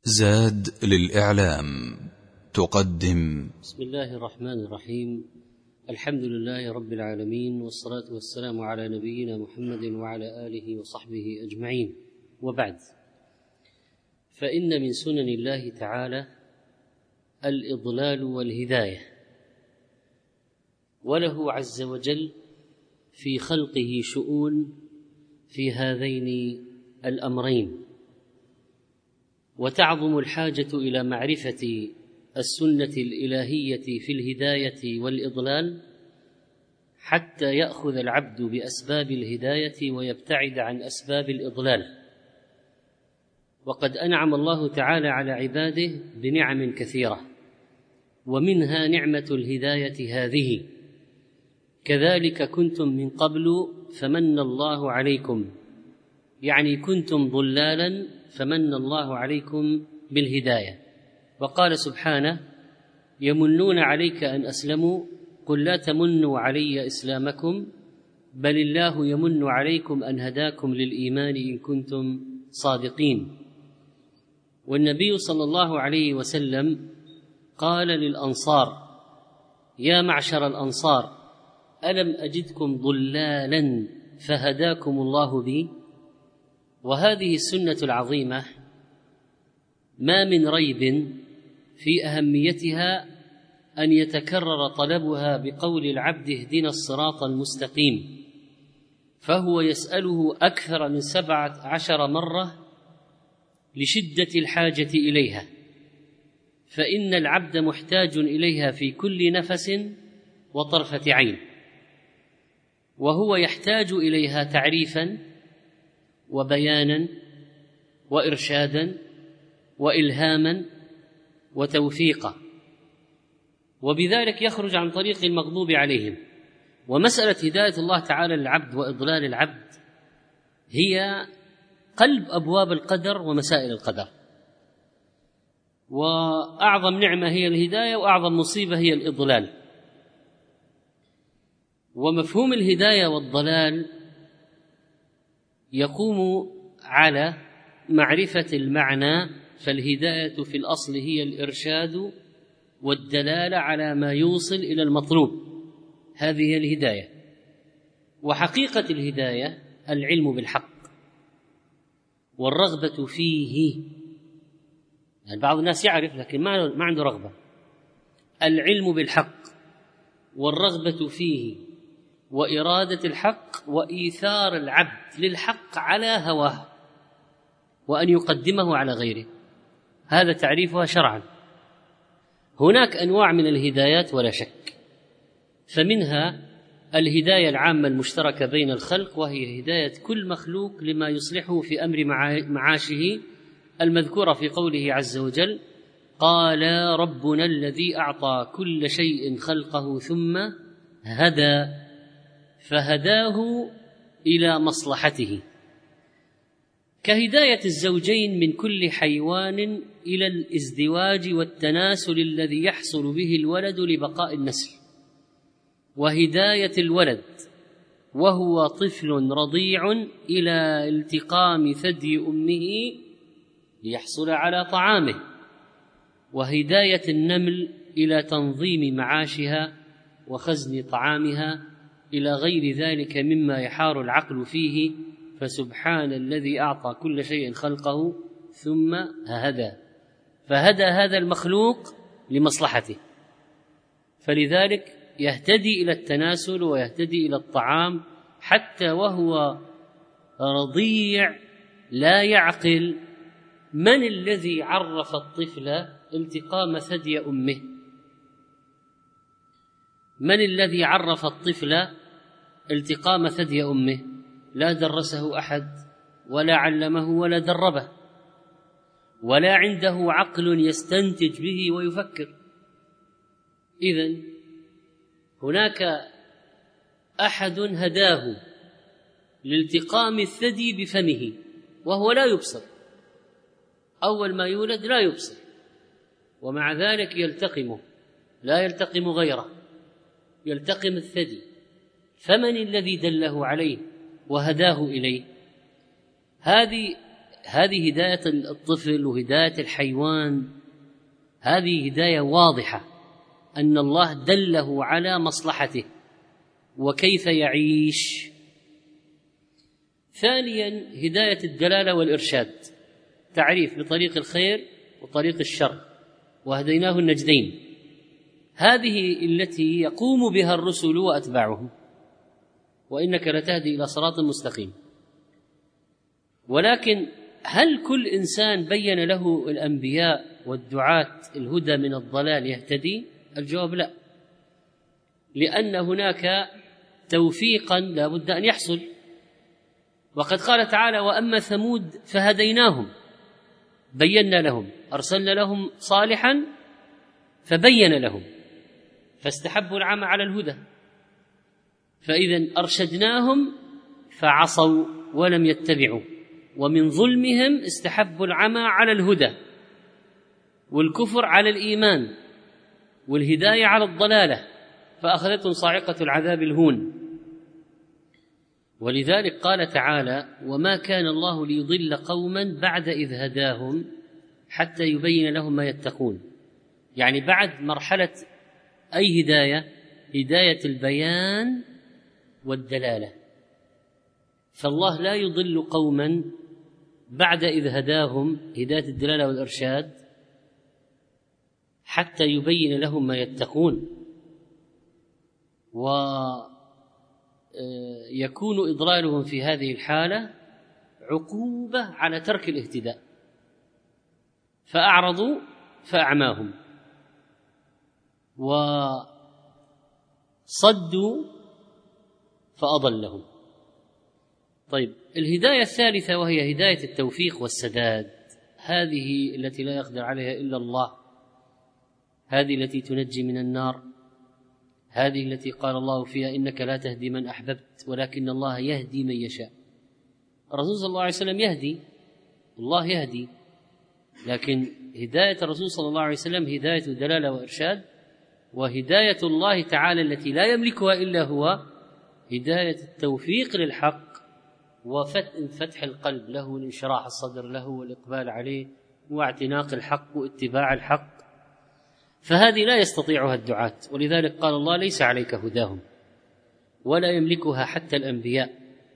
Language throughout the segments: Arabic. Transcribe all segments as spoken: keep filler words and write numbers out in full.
زاد للإعلام تقدم. بسم الله الرحمن الرحيم. الحمد لله رب العالمين، والصلاة والسلام على نبينا محمد وعلى آله وصحبه أجمعين، وبعد، فإن من سنن الله تعالى الإضلال والهداية، وله عز وجل في خلقه شؤون في هذين الأمرين، وتعظم الحاجة إلى معرفة السنة الإلهية في الهداية والإضلال حتى يأخذ العبد بأسباب الهداية ويبتعد عن أسباب الإضلال. وقد أنعم الله تعالى على عباده بنعم كثيرة، ومنها نعمة الهداية هذه: كذلك كنتم من قبل فمن الله عليكم، يعني كنتم ضلالا فمن الله عليكم بالهداية. وقال سبحانه: يمنون عليك أن أسلموا قل لا تمنوا علي إسلامكم بل الله يمن عليكم أن هداكم للإيمان إن كنتم صادقين. والنبي صلى الله عليه وسلم قال للأنصار: يا معشر الأنصار، ألم أجدكم ضلالا فهداكم الله بي؟ وهذه السنة العظيمة ما من ريب في أهميتها أن يتكرر طلبها بقول العبد: اهدنا الصراط المستقيم، فهو يسأله أكثر من سبعة عشر مرة لشدة الحاجة إليها، فإن العبد محتاج إليها في كل نفس وطرفة عين، وهو يحتاج إليها تعريفا وبيانا وإرشادا وإلهاما وتوفيقا، وبذلك يخرج عن طريق المغضوب عليهم. ومسألة هداية الله تعالى للعبد وإضلال العبد هي قلب أبواب القدر ومسائل القدر، وأعظم نعمة هي الهداية، وأعظم مصيبة هي الإضلال. ومفهوم الهداية والضلال يقوم على معرفة المعنى، فالهداية في الأصل هي الإرشاد والدلالة على ما يوصل إلى المطلوب، هذه هي الهداية. وحقيقة الهداية العلم بالحق والرغبة فيه، يعني بعض الناس يعرف لكن ما عنده رغبة. العلم بالحق والرغبة فيه وإرادة الحق وإيثار العبد للحق على هواه وأن يقدمه على غيره، هذا تعريفها شرعا. هناك أنواع من الهدايات ولا شك، فمنها الهداية العامة المشتركة بين الخلق، وهي هداية كل مخلوق لما يصلحه في أمر معاشه، المذكورة في قوله عز وجل: قال ربنا الذي أعطى كل شيء خلقه ثم هدى فهداه إلى مصلحته، كهداية الزوجين من كل حيوان إلى الازدواج والتناسل الذي يحصل به الولد لبقاء النسل، وهداية الولد وهو طفل رضيع إلى التقام ثدي أمه ليحصل على طعامه، وهداية النمل إلى تنظيم معاشها وخزن طعامها، إلى غير ذلك مما يحار العقل فيه. فسبحان الذي أعطى كل شيء خلقه ثم هدى، فهدى هذا المخلوق لمصلحته، فلذلك يهتدي إلى التناسل ويهتدي إلى الطعام حتى وهو رضيع لا يعقل. من الذي عرف الطفل التقام ثدي أمه؟ من الذي عرف الطفل التقام ثدي أمه؟ لا درسه أحد ولا علمه ولا دربه، ولا عنده عقل يستنتج به ويفكر. إذن هناك أحد هداه لالتقام الثدي بفمه وهو لا يبصر، أول ما يولد لا يبصر، ومع ذلك يلتقمه، لا يلتقم غيره، يلتقم الثدي. فمن الذي دله عليه وهداه إليه؟ هذه هذه هداية الطفل وهداية الحيوان، هذه هداية واضحة أن الله دله على مصلحته وكيف يعيش. ثانيا هداية الدلالة والإرشاد، تعريف بطريق الخير وطريق الشر، وهديناه النجدين، هذه التي يقوم بها الرسل وأتباعهم، وإنك لتهدي إلى صراط مستقيم. ولكن هل كل إنسان بين له الأنبياء والدعاة الهدى من الضلال يهتدي؟ الجواب لا، لأن هناك توفيقا لا بد أن يحصل. وقد قال تعالى: وأما ثمود فهديناهم، بينا لهم، أرسلنا لهم صالحا فبين لهم، فاستحبوا العمى على الهدى، فإذا أرشدناهم فعصوا ولم يتبعوا، ومن ظلمهم استحبوا العمى على الهدى، والكفر على الإيمان، والهداية على الضلالة، فأخذتهم صاعقة العذاب الهون. ولذلك قال تعالى: وما كان الله ليضل قوما بعد إذ هداهم حتى يبين لهم ما يتقون. يعني بعد مرحلة أي هداية؟ هداية البيان والدلالة. فالله لا يضل قوما بعد إذ هداهم، هداية الدلالة والإرشاد، حتى يبين لهم ما يتقون. ويكون إضلالهم في هذه الحالة عقوبة على ترك الاهتداء، فأعرضوا فأعماهم، وصدوا فأضلهم. طيب، الهداية الثالثة وهي هداية التوفيق والسداد، هذه التي لا يقدر عليها إلا الله، هذه التي تنجي من النار، هذه التي قال الله فيها: إنك لا تهدي من أحببت ولكن الله يهدي من يشاء. الرسول صلى الله عليه وسلم يهدي، الله يهدي، لكن هداية الرسول صلى الله عليه وسلم هداية دلالة وإرشاد، وهداية الله تعالى التي لا يملكها إلا هو هداية التوفيق للحق وفتح القلب له والانشراح الصدر له والإقبال عليه واعتناق الحق واتباع الحق، فهذه لا يستطيعها الدعاة. ولذلك قال الله: ليس عليك هداهم ولا يملكها حتى الأنبياء،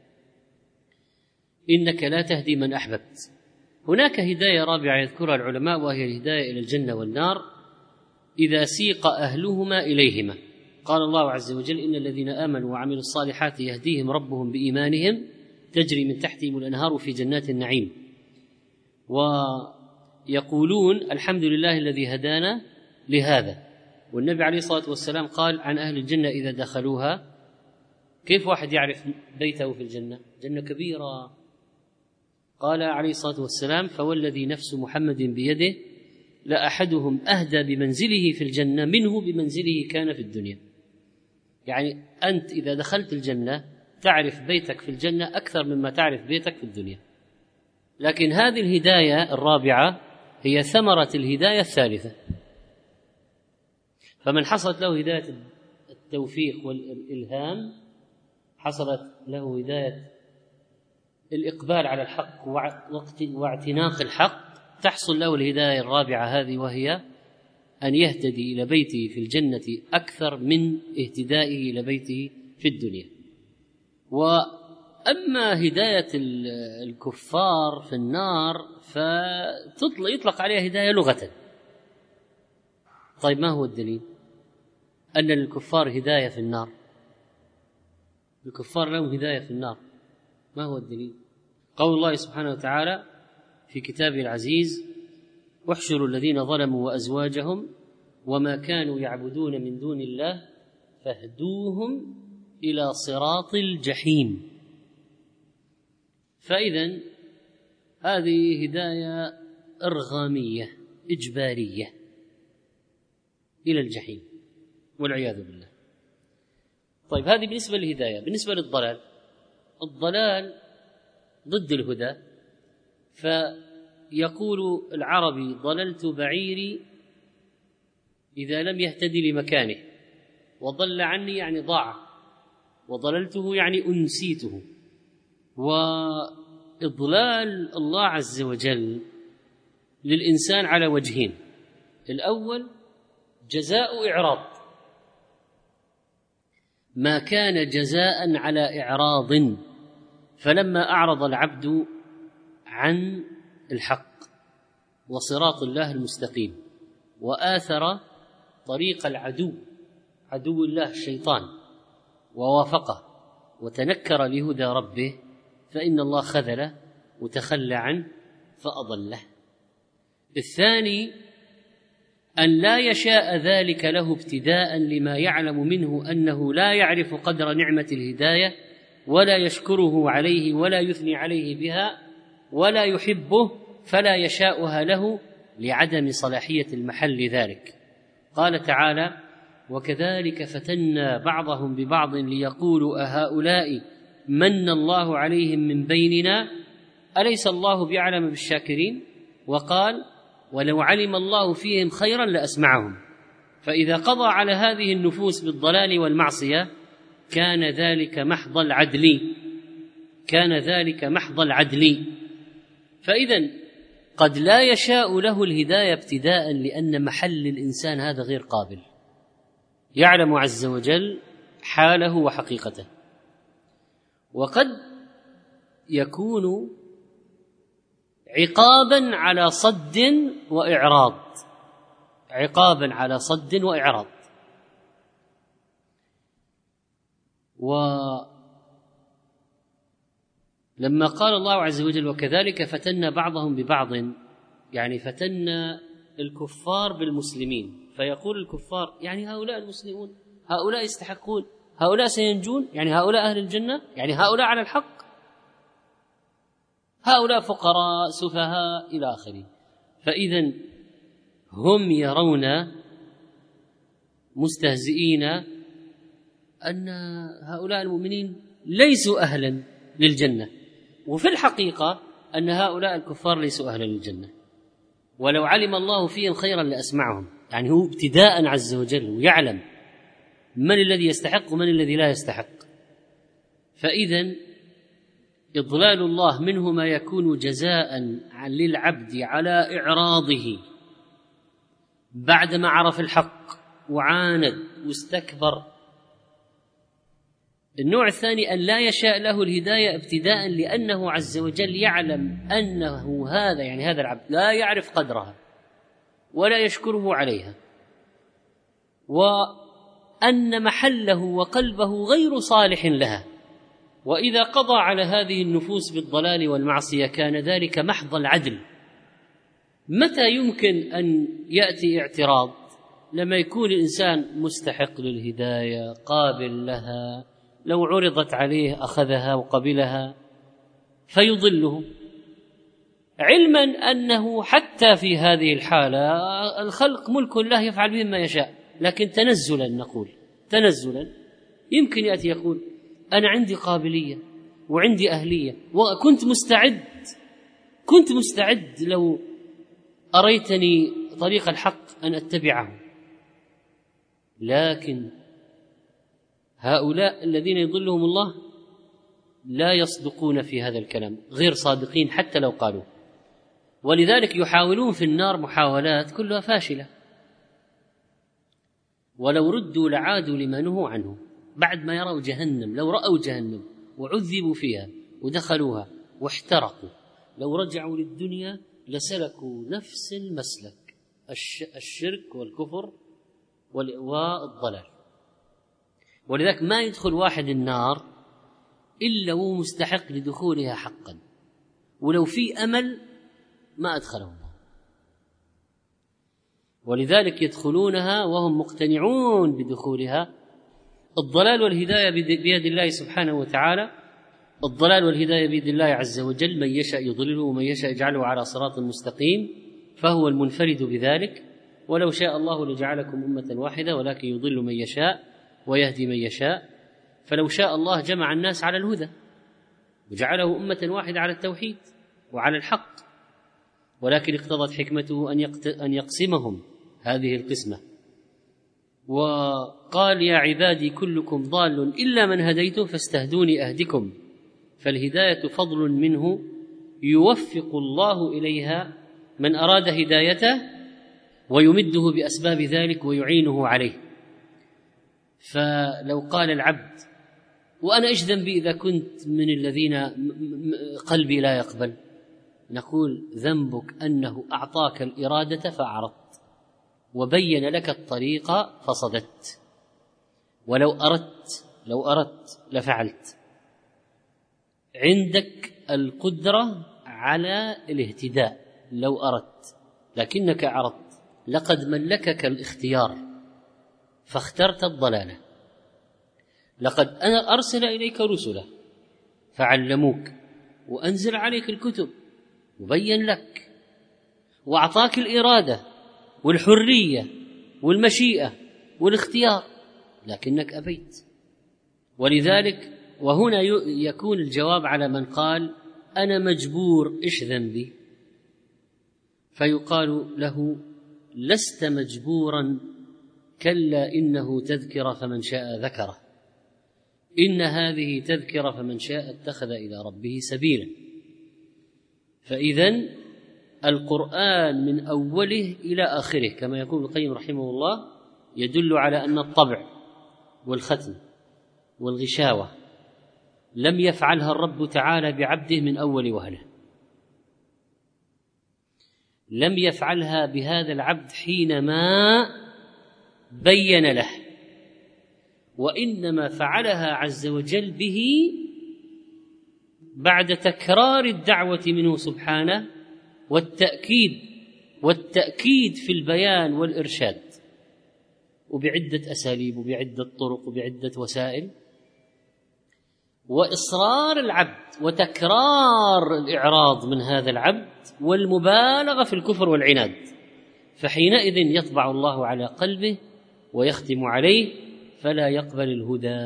إنك لا تهدي من أحببت. هناك هداية رابعة يذكرها العلماء، وهي الهداية إلى الجنة والنار إذا سيق أهلهما إليهما. قال الله عز وجل: إن الذين آمنوا وعملوا الصالحات يهديهم ربهم بإيمانهم تجري من تحتهم الأنهار في جنات النعيم، ويقولون: الحمد لله الذي هدانا لهذا. والنبي عليه الصلاة والسلام قال عن أهل الجنة إذا دخلوها: كيف واحد يعرف بيته في الجنة؟ جنة كبيرة. قال عليه الصلاة والسلام: فوالذي نفس محمد بيده لأحدهم أهدى بمنزله في الجنة منه بمنزله كان في الدنيا. يعني أنت إذا دخلت الجنة تعرف بيتك في الجنة أكثر مما تعرف بيتك في الدنيا. لكن هذه الهداية الرابعة هي ثمرة الهداية الثالثة، فمن حصلت له هداية التوفيق والإلهام حصلت له هداية الإقبال على الحق واعتناق الحق، تحصل له الهداية الرابعة هذه، وهي أن يهتدي إلى بيته في الجنة أكثر من اهتدائه إلى بيته في الدنيا. وأما هداية الكفار في النار فيطلق عليها هداية لغة. طيب، ما هو الدليل أن للكفار هداية في النار؟ الكفار لهم هداية في النار، ما هو الدليل؟ قول الله سبحانه وتعالى في كتابه العزيز: واحشروا الذين ظلموا وأزواجهم وما كانوا يعبدون من دون الله فاهدوهم إلى صراط الجحيم. فإذن هذه هداية إرغامية إجبارية إلى الجحيم والعياذ بالله. طيب، هذه بالنسبة للهداية. بالنسبة للضلال، الضلال ضد الهدى، فيقول العربي: ضللت بعيري إذا لم يهتدي لمكانه، وضل عني يعني ضاع، وضللته يعني أنسيته. إضلال الله عز وجل للإنسان على وجهين: الأول جزاء إعراض، ما كان جزاء على إعراض، فلما أعرض العبد عن الحق وصراط الله المستقيم وآثر طريق العدو عدو الله الشيطان ووافقه وتنكر لهدى ربه، فإن الله خذله وتخلى عنه فأضله. الثاني أن لا يشاء ذلك له ابتداء لما يعلم منه أنه لا يعرف قدر نعمة الهداية ولا يشكره عليه ولا يثني عليه بها ولا يحبه، فلا يشاؤها له لعدم صلاحية المحل ذلك. قال تعالى: وكذلك فتنا بعضهم ببعض ليقولوا أهؤلاء من الله عليهم من بيننا أليس الله بأعلم بالشاكرين. وقال: ولو علم الله فيهم خيرا لأسمعهم. فإذا قضى على هذه النفوس بالضلال والمعصية كان ذلك محض العدل كان ذلك محض العدل فإذا قد لا يشاء له الهداية ابتداء لأن محل الإنسان هذا غير قابل، يعلم عز وجل حاله وحقيقته. وقد يكون عقابا على صد وإعراض عقابا على صد وإعراض ولما قال الله عز وجل: وكذلك فتنا بعضهم ببعض، يعني فتنا الكفار بالمسلمين، فيقول الكفار يعني هؤلاء المسلمون، هؤلاء يستحقون، هؤلاء سينجون، يعني هؤلاء أهل الجنة، يعني هؤلاء على الحق، هؤلاء فقراء سفهاء إلى آخره. فإذا هم يرون مستهزئين أن هؤلاء المؤمنين ليسوا أهلا للجنة، وفي الحقيقة أن هؤلاء الكفار ليسوا أهلا للجنة. ولو علم الله فيهم خيرا لأسمعهم، يعني هو ابتداء عز وجل ويعلم من الذي يستحق ومن الذي لا يستحق. فإذا إضلال الله منه ما يكون جزاء للعبد على إعراضه بعدما عرف الحق وعاند واستكبر. النوع الثاني أن لا يشاء له الهداية ابتداء لأنه عز وجل يعلم أنه هذا يعني هذا العبد لا يعرف قدرها ولا يشكره عليها، وأن محله وقلبه غير صالح لها. وإذا قضى على هذه النفوس بالضلال والمعصية كان ذلك محض العدل. متى يمكن أن يأتي اعتراض؟ لما يكون الإنسان مستحق للهداية قابل لها، لو عرضت عليه أخذها وقبلها، فيضله، علما أنه حتى في هذه الحالة الخلق ملك الله يفعل بهم ما يشاء، لكن تنزلا نقول تنزلا يمكن يأتي يقول: أنا عندي قابلية وعندي أهلية وكنت مستعد كنت مستعد لو أريتني طريق الحق أن أتبعه. لكن هؤلاء الذين يضلهم الله لا يصدقون في هذا الكلام، غير صادقين حتى لو قالوا، ولذلك يحاولون في النار محاولات كلها فاشلة. ولو ردوا لعادوا لما نهوا عنه. بعد ما يروا جهنم، لو رأوا جهنم وعذبوا فيها ودخلوها واحترقوا، لو رجعوا للدنيا لسلكوا نفس المسلك، الشرك والكفر والضلال. ولذلك ما يدخل واحد النار إلا هو مستحق لدخولها حقا، ولو في أمل ما أدخله الله. ولذلك يدخلونها وهم مقتنعون بدخولها. الضلال والهداية بيد الله سبحانه وتعالى. الضلال والهداية بيد الله عز وجل، من يشاء يضلله ومن يشاء يجعله على صراط مستقيم، فهو المنفرد بذلك. ولو شاء الله لجعلكم أمة واحدة ولكن يضل من يشاء ويهدي من يشاء. فلو شاء الله جمع الناس على الهدى وجعله أمة واحدة على التوحيد وعلى الحق، ولكن اقتضت حكمته أن يقسمهم هذه القسمة. وقال: يا عبادي كلكم ضال إلا من هديته فاستهدوني أهدكم. فالهداية فضل منه يوفق الله إليها من أراد هدايته ويمده بأسباب ذلك ويعينه عليه. فلو قال العبد: وأنا إيش ذنبي إذا كنت من الذين قلبي لا يقبل؟ نقول: ذنبك أنه أعطاك الإرادة فأعرضت، وبين لك الطريق فصددت، ولو أردت لو أردت لفعلت. عندك القدرة على الاهتداء لو أردت، لكنك أعرضت. لقد ملكك الاختيار فاخترت الضلالة. لقد أنا أرسل إليك رسلا فعلموك، وأنزل عليك الكتب وبين لك، وأعطاك الإرادة والحرية والمشيئة والاختيار، لكنك أبيت. ولذلك وهنا يكون الجواب على من قال: أنا مجبور، إيش ذنبي؟ فيقال له: لست مجبورا، كلا إنه تذكرة فمن شاء ذكره، إن هذه تذكرة فمن شاء اتخذ إلى ربه سبيلا. فإذن القرآن من أوله إلى آخره كما يقول ابن القيم رحمه الله يدل على أن الطبع والختم والغشاوة لم يفعلها الرب تعالى بعبده من أول وهلة، لم يفعلها بهذا العبد حينما بين له، وإنما فعلها عز وجل به بعد تكرار الدعوة منه سبحانه والتأكيد والتأكيد في البيان والإرشاد، وبعدة أساليب وبعدة طرق وبعدة وسائل، وإصرار العبد وتكرار الإعراض من هذا العبد والمبالغة في الكفر والعناد. فحينئذ يطبع الله على قلبه ويختم عليه فلا يقبل الهدى.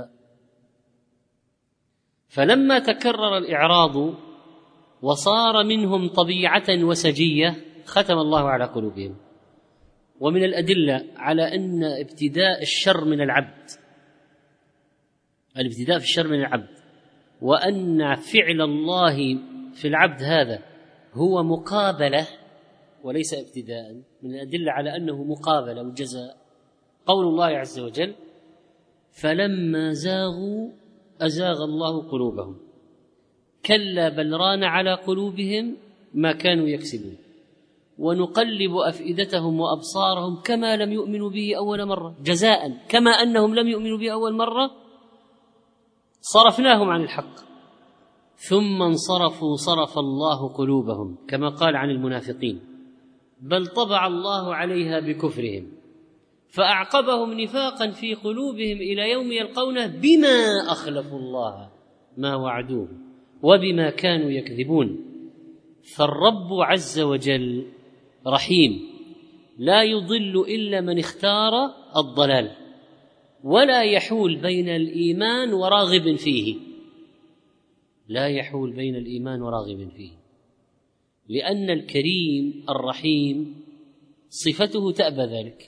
فلما تكرر الإعراض وصار منهم طبيعة وسجية ختم الله على قلوبهم. ومن الأدلة على أن ابتداء الشر من العبد الابتداء في الشر من العبد وأن فعل الله في العبد هذا هو مقابلة وليس ابتداء، من الأدلة على أنه مقابلة وجزاء قول الله عز وجل: فلما زاغوا أزاغ الله قلوبهم كلا بل ران على قلوبهم ما كانوا يكسبون ونقلب أفئدتهم وأبصارهم كما لم يؤمنوا به أول مرة، جزاء كما أنهم لم يؤمنوا به أول مرة صرفناهم عن الحق ثم انصرفوا صرف الله قلوبهم، كما قال عن المنافقين: بل طبع الله عليها بكفرهم فأعقبهم نفاقا في قلوبهم إلى يوم يلقونه بما أخلفوا الله ما وعدوه وبما كانوا يكذبون. فالرب عز وجل رحيم لا يضل إلا من اختار الضلال، ولا يحول بين الإيمان وراغب فيه لا يحول بين الإيمان وراغب فيه لأن الكريم الرحيم صفته تأبى ذلك.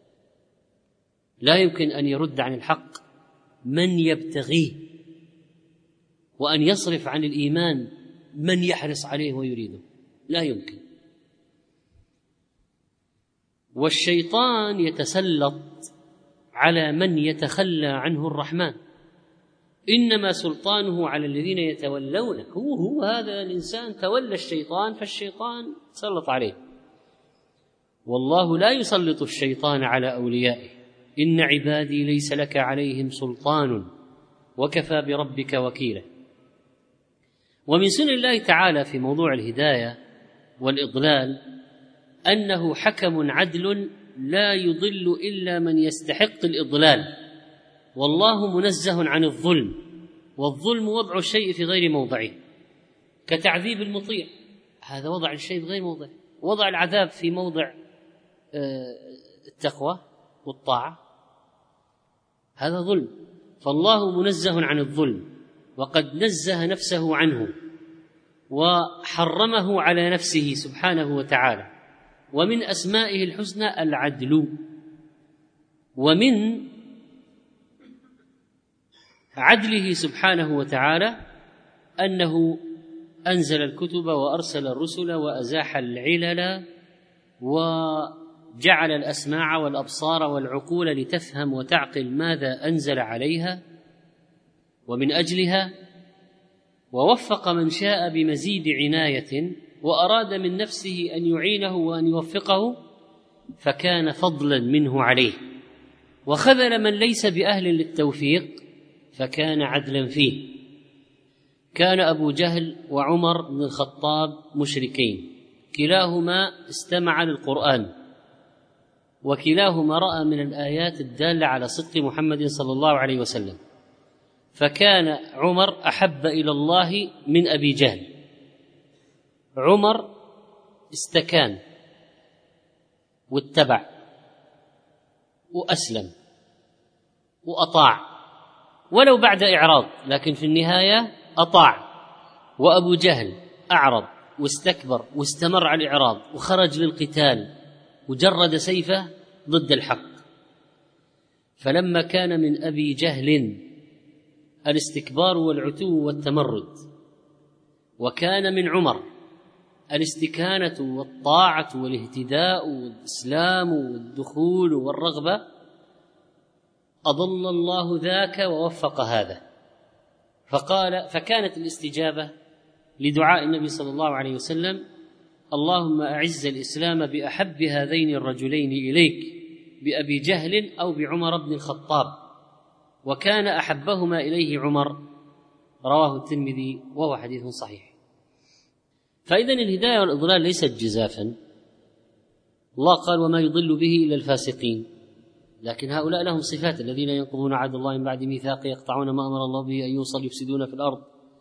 لا يمكن أن يرد عن الحق من يبتغيه، وأن يصرف عن الإيمان من يحرص عليه ويريده، لا يمكن. والشيطان يتسلط على من يتخلى عنه الرحمن، إنما سلطانه على الذين يتولونه. هو هو هذا الإنسان تولى الشيطان فالشيطان سلط عليه. والله لا يسلط الشيطان على أوليائه، إن عبادي ليس لك عليهم سلطان وكفى بربك وكيلا. ومن سنن الله تعالى في موضوع الهداية والإضلال أنه حكم عدل لا يضل إلا من يستحق الإضلال، والله منزه عن الظلم، والظلم وضع الشيء في غير موضعه كتعذيب المطيع، هذا وضع الشيء في غير موضعه. وضع العذاب في موضع التقوى والطاعة هذا ظلم، فالله منزه عن الظلم وقد نزه نفسه عنه وحرمه على نفسه سبحانه وتعالى. ومن أسمائه الحسنى العدل، ومن عدله سبحانه وتعالى أنه أنزل الكتب وأرسل الرسل وأزاح العلل وجعل الأسماع والأبصار والعقول لتفهم وتعقل ماذا أنزل عليها ومن أجلها، ووفق من شاء بمزيد عناية، وأراد من نفسه أن يعينه وأن يوفقه فكان فضلا منه عليه، وخذل من ليس بأهل للتوفيق فكان عدلا فيه. كان أبو جهل وعمر بن الخطاب مشركين، كلاهما استمع للقرآن، وكلاهما رأى من الآيات الدالة على صدق محمد صلى الله عليه وسلم، فكان عمر أحب إلى الله من أبي جهل. عمر استكان واتبع وأسلم وأطاع ولو بعد إعراض، لكن في النهاية أطاع. وأبو جهل أعرض واستكبر واستمر على الإعراض وخرج للقتال وجرد سيفه ضد الحق. فلما كان من أبي جهل الاستكبار والعتو والتمرد، وكان من عمر الاستكانة والطاعة والاهتداء والإسلام والدخول والرغبة، أضل الله ذاك ووفق هذا. فقال فكانت الاستجابة لدعاء النبي صلى الله عليه وسلم: اللهم أعز الإسلام بأحب هذين الرجلين إليك، بأبي جهل أو بعمر بن الخطاب، وكان أحبهما إليه عمر. رواه الترمذي وهو حديث صحيح. فإذن الهداية والإضلال ليست جزافا. الله قال: وما يضل به إلا الفاسقين، لكن هؤلاء لهم صفات: الذين ينقضون عهد الله من بعد ميثاقه، يقطعون ما أمر الله به أن يوصل، يفسدون في الأرض.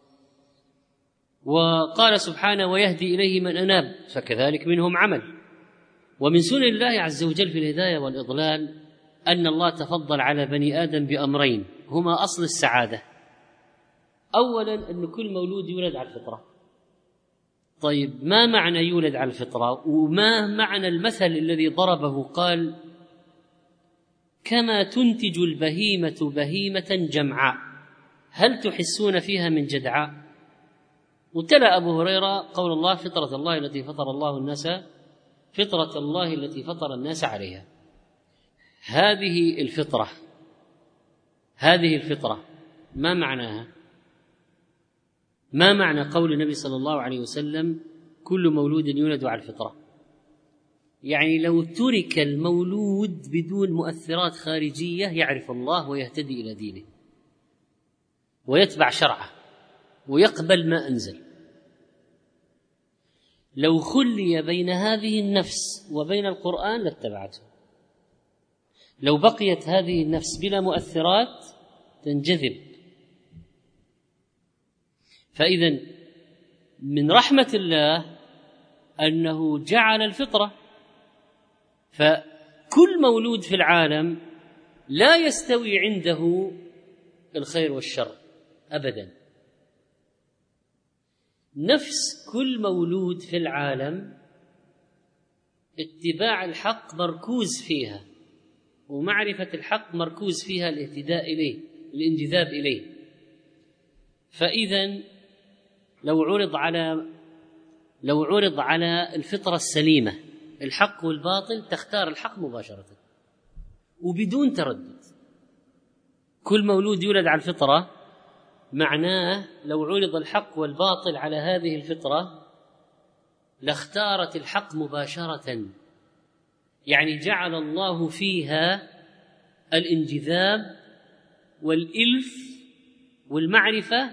وقال سبحانه: ويهدي إليه من أناب، فكذلك منهم عمل. ومن سنن الله عز وجل في الهداية والإضلال أن الله تفضل على بني آدم بأمرين هما أصل السعادة. أولا أن كل مولود يولد على الفطرة. طيب، ما معنى يولد على الفطرة؟ وما معنى المثل الذي ضربه؟ قال: كما تنتج البهيمة بهيمة جمعاء، هل تحسون فيها من جدعاء؟ وتلا أبو هريرة قول الله: فطرة الله التي فطر الله الناس فطرة الله التي فطر الناس عليها. هذه الفطرة هذه الفطرة ما معناها؟ ما معنى قول النبي صلى الله عليه وسلم: كل مولود يولد على الفطرة؟ يعني لو ترك المولود بدون مؤثرات خارجية يعرف الله ويهتدي إلى دينه ويتبع شرعه ويقبل ما أنزل. لو خلي بين هذه النفس وبين القرآن لاتبعته. لو بقيت هذه النفس بلا مؤثرات تنجذب. فإذن من رحمة الله أنه جعل الفطرة، فكل مولود في العالم لا يستوي عنده الخير والشر أبدا. نفس كل مولود في العالم اتباع الحق مركوز فيها، ومعرفة الحق مركوز فيها الاهتداء إليه، الانجذاب إليه. فإذا لو عرض على لو عرض على الفطرة السليمة الحق والباطل تختار الحق مباشرة وبدون تردد. كل مولود يولد على الفطرة معناه لو عرض الحق والباطل على هذه الفطرة لاختارت الحق مباشرة. يعني جعل الله فيها الانجذاب والإلف والمعرفة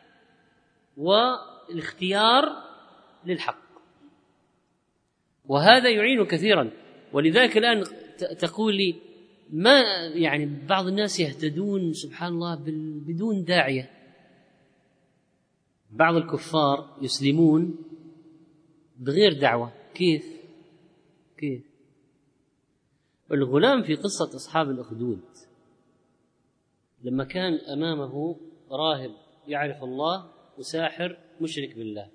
والاختيار للحق، وهذا يعين كثيرا. ولذلك الآن تقول لي ما يعني بعض الناس يهتدون سبحان الله بدون داعية. بعض الكفار يسلمون بغير دعوة. كيف كيف الغلام في قصة أصحاب الأخدود لما كان أمامه راهب يعرف الله وساحر مشرك بالله،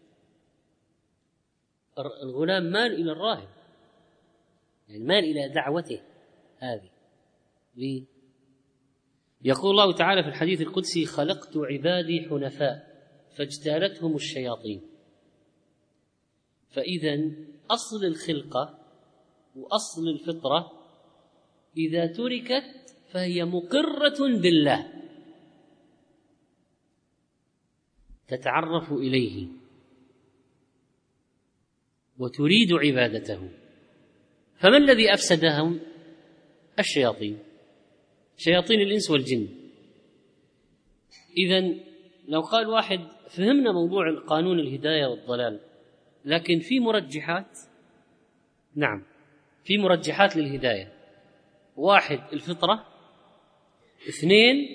الغلام مال إلى الراهب، يعني مال إلى دعوته هذه. ليه؟ يقول الله تعالى في الحديث القدسي: خلقت عبادي حنفاء فاجتالتهم الشياطين. فإذا أصل الخلقة وأصل الفطرة إذا تركت فهي مقرة بالله، تتعرف إليه وتريد عبادته. فما الذي أفسدهم؟ الشياطين، شياطين الإنس والجن. إذن لو قال واحد فهمنا موضوع قانون الهداية والضلال، لكن في مرجحات. نعم، في مرجحات للهداية: واحد الفطرة، اثنين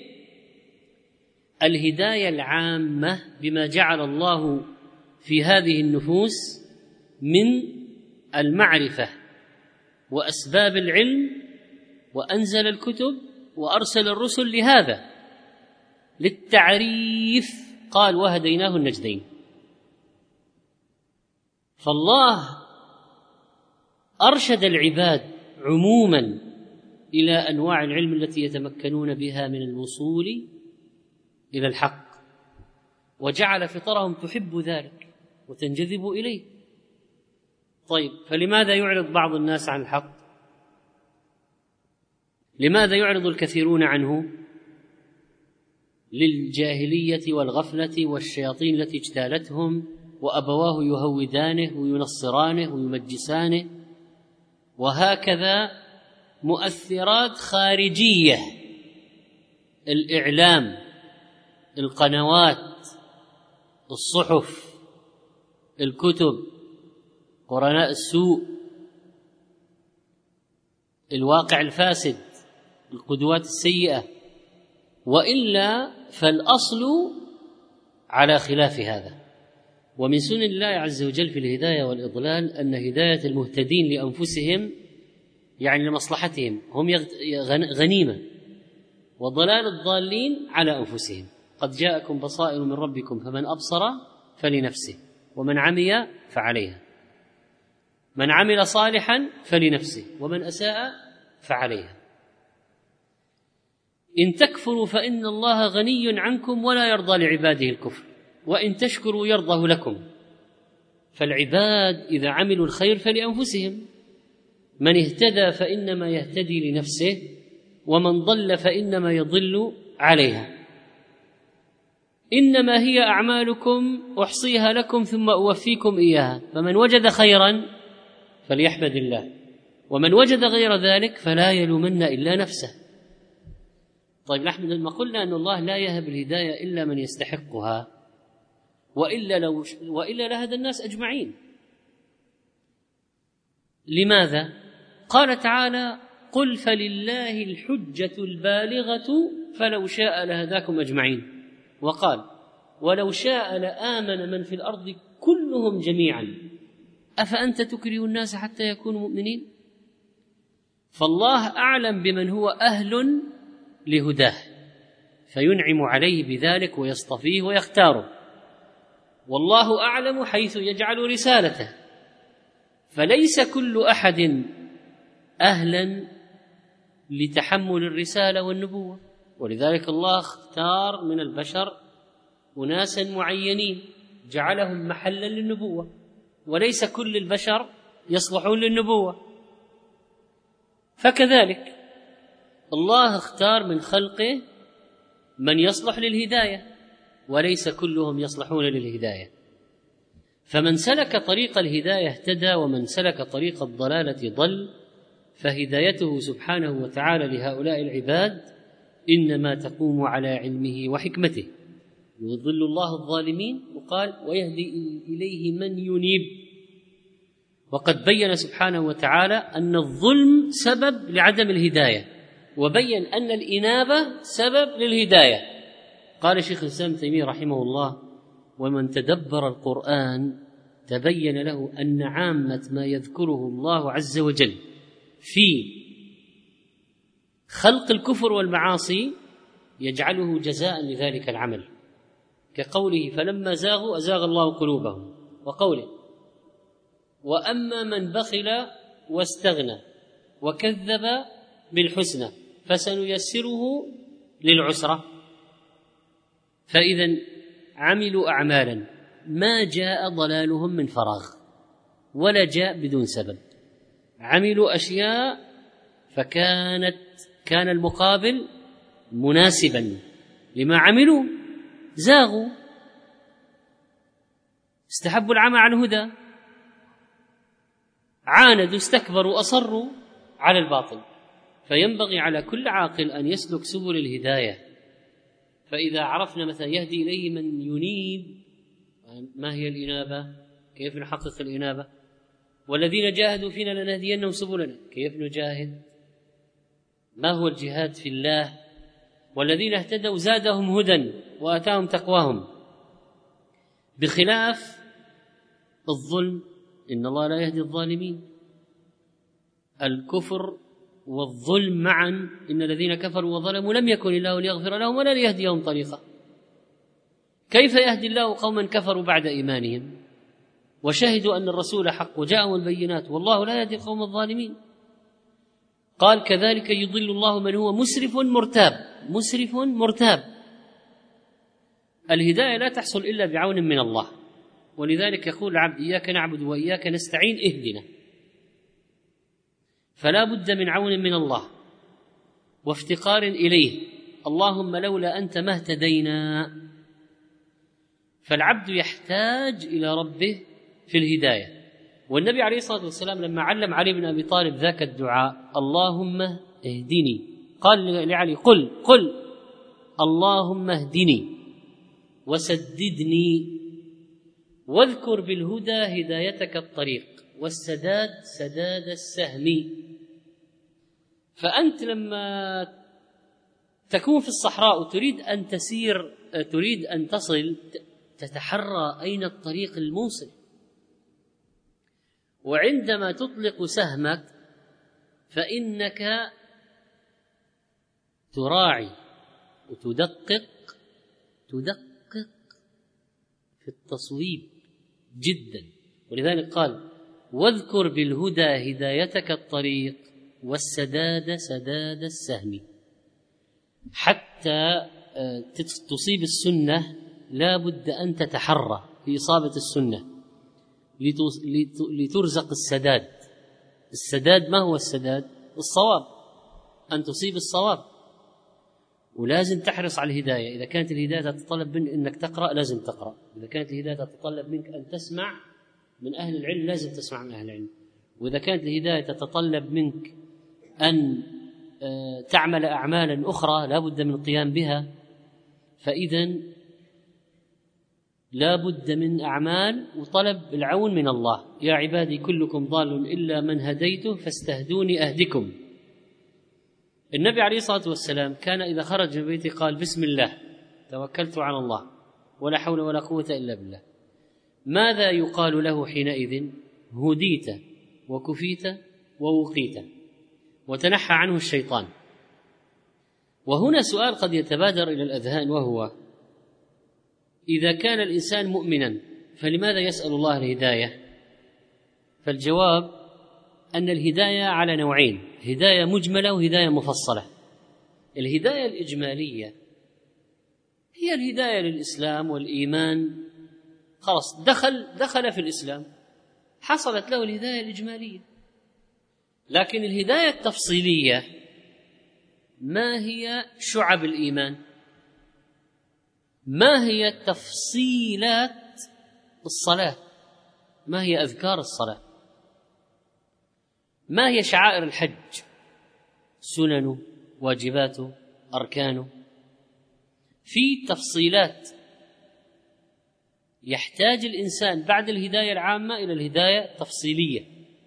الهداية العامة بما جعل الله في هذه النفوس من المعرفة وأسباب العلم، وأنزل الكتب وأرسل الرسل لهذا، للتعريف. قال وهديناه النجدين. فالله أرشد العباد عموما إلى أنواع العلم التي يتمكنون بها من الوصول إلى الحق، وجعل فطرهم تحب ذلك وتنجذب إليه. طيب، فلماذا يعرض بعض الناس عن الحق؟ لماذا يعرض الكثيرون عنه؟ للجاهلية والغفلة والشياطين التي اجتالتهم، وأبواه يهودانه وينصرانه ويمجسانه، وهكذا مؤثرات خارجية: الإعلام، القنوات، الصحف، الكتب، قرناء السوء، الواقع الفاسد، القدوات السيئة. وإلا فالأصل على خلاف هذا. ومن سنن الله عز وجل في الهداية والإضلال أن هداية المهتدين لأنفسهم يعني لمصلحتهم هم غنيمة، وضلال الضالين على أنفسهم. قد جاءكم بصائر من ربكم فمن أبصر فلنفسه ومن عمي فعليها، من عمل صالحا فلنفسه ومن أساء فعليها. إن تكفروا فإن الله غني عنكم ولا يرضى لعباده الكفر، وإن تشكروا يرضه لكم. فالعباد إذا عملوا الخير فلأنفسهم، من اهتدى فإنما يهتدي لنفسه، ومن ضل فإنما يضل عليها. إنما هي أعمالكم أحصيها لكم ثم أوفيكم إياها، فمن وجد خيرا فليحمد الله، ومن وجد غير ذلك فلا يلومن إلا نفسه. طيب، نحن لما قلنا أن الله لا يهب الهداية إلا من يستحقها، وإلا, لو وإلا لهدى الناس أجمعين. لماذا؟ قال تعالى: قل فلله الحجة البالغة فلو شاء لهداكم أجمعين. وقال: ولو شاء لآمن من في الأرض كلهم جميعا أفأنت تكره الناس حتى يكونوا مؤمنين؟ فالله أعلم بمن هو أهل لهداه فينعم عليه بذلك ويصطفيه ويختاره، والله أعلم حيث يجعل رسالته، فليس كل أحد أهلا لتحمل الرسالة والنبوة. ولذلك الله اختار من البشر أناسا معينين جعلهم محلا للنبوة، وليس كل البشر يصلحون للنبوة. فكذلك الله اختار من خلقه من يصلح للهداية، وليس كلهم يصلحون للهداية. فمن سلك طريق الهداية اهتدى، ومن سلك طريق الضلالة ضل. فهدايته سبحانه وتعالى لهؤلاء العباد إنما تقوم على علمه وحكمته. يضل الله الظالمين، وقال: ويهدي إليه من ينيب. وقد بين سبحانه وتعالى أن الظلم سبب لعدم الهداية، وبين أن الإنابة سبب للهداية. قال شيخ الإسلام ابن تيمية رحمه الله: ومن تدبر القرآن تبين له أن عامة ما يذكره الله عز وجل في خلق الكفر والمعاصي يجعله جزاء لذلك العمل، كقوله: فلما زاغوا أزاغ الله قلوبهم، وقوله: وأما من بخل واستغنى وكذب بالحسنى فسنيسره للعسرة. فإذا عملوا أعمالا ما جاء ضلالهم من فراغ، ولا جاء بدون سبب. عملوا أشياء فكانت كان المقابل مناسبا لما عملوا، زاغوا، استحبوا العمى عن الهدى، عاندوا، استكبروا، أصروا على الباطل. فينبغي على كل عاقل أن يسلك سبل الهداية. فإذا عرفنا مثلا يهدي إليه من ينيب، ما هي الإنابة؟ كيف نحقق الإنابة؟ والذين جاهدوا فينا لنهدينهم سبلنا، كيف نجاهد؟ ما هو الجهاد في الله؟ والذين اهتدوا زادهم هدى وآتاهم تقواهم، بخلاف الظلم، إن الله لا يهدي الظالمين. الكفر والظلم معا، إن الذين كفروا وظلموا لم يكن الله ليغفر لهم ولا ليهديهم طريقا. كيف يهدي الله قوما كفروا بعد إيمانهم وشهدوا أن الرسول حق وجاءهم البينات والله لا يهدي القوم الظالمين؟ قال كذلك يضل الله من هو مسرف مرتاب. مسرف مرتاب. الهداية لا تحصل إلا بعون من الله، ولذلك يقول العبد إياك نعبد وإياك نستعين اهدنا. فلا بد من عون من الله وافتقار إليه. اللهم لولا أنت ما اهتدينا. فالعبد يحتاج إلى ربه في الهداية. والنبي عليه الصلاة والسلام لما علم علي بن أبي طالب ذاك الدعاء اللهم اهدني، قال لعلي قل قل اللهم اهدني وسددني واذكر بالهدى هدايتك الطريق والسداد سداد السهم. فأنت لما تكون في الصحراء وتريد أن تسير، تريد أن تصل، تتحرى أين الطريق الموصل. وعندما تطلق سهمك فإنك تراعي وتدقق تدقق في التصويب جدا. ولذلك قال واذكر بالهدى هدايتك الطريق والسداد سداد السهم. حتى تصيب السنة لا بد أن تتحرى في إصابة السنة لترزق السداد. السداد ما هو السداد؟ الصواب، أن تصيب الصواب. ولازم تحرص على الهداية. إذا كانت الهداية تتطلب منك أنك تقرأ لازم تقرأ، إذا كانت الهداية تتطلب منك أن تسمع من أهل العلم لازم تسمع من أهل العلم، وإذا كانت الهداية تتطلب منك أن تعمل أعمالا أخرى لا بد من القيام بها، فإذا لا بد من أعمال وطلب العون من الله. يا عبادي كلكم ضال إلا من هديته فاستهدوني أهدكم. النبي عليه الصلاة والسلام كان إذا خرج من بيته قال بسم الله توكلت على الله ولا حول ولا قوة إلا بالله. ماذا يقال له حينئذ؟ هديت وكفيت ووقيت وتنحى عنه الشيطان. وهنا سؤال قد يتبادر إلى الأذهان، وهو إذا كان الإنسان مؤمنا فلماذا يسأل الله الهداية؟ فالجواب أن الهداية على نوعين، هداية مجملة وهداية مفصلة. الهداية الإجمالية هي الهداية للإسلام والإيمان، خلاص دخل دخل في الإسلام، حصلت له الهداية الإجمالية. لكن الهداية التفصيلية ما هي شعب الإيمان؟ ما هي تفصيلات الصلاة؟ ما هي أذكار الصلاة؟ ما هي شعائر الحج؟ سننه، واجباته، أركانه. في تفصيلات يحتاج الإنسان بعد الهداية العامة إلى الهداية التفصيلية.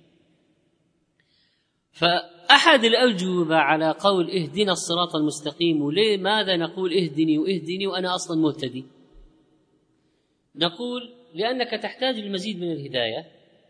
فأحد الأجوبة على قول اهدنا الصراط المستقيم، لماذا نقول اهدني واهدني وأنا أصلا مهتدي؟ نقول لأنك تحتاج المزيد من الهداية،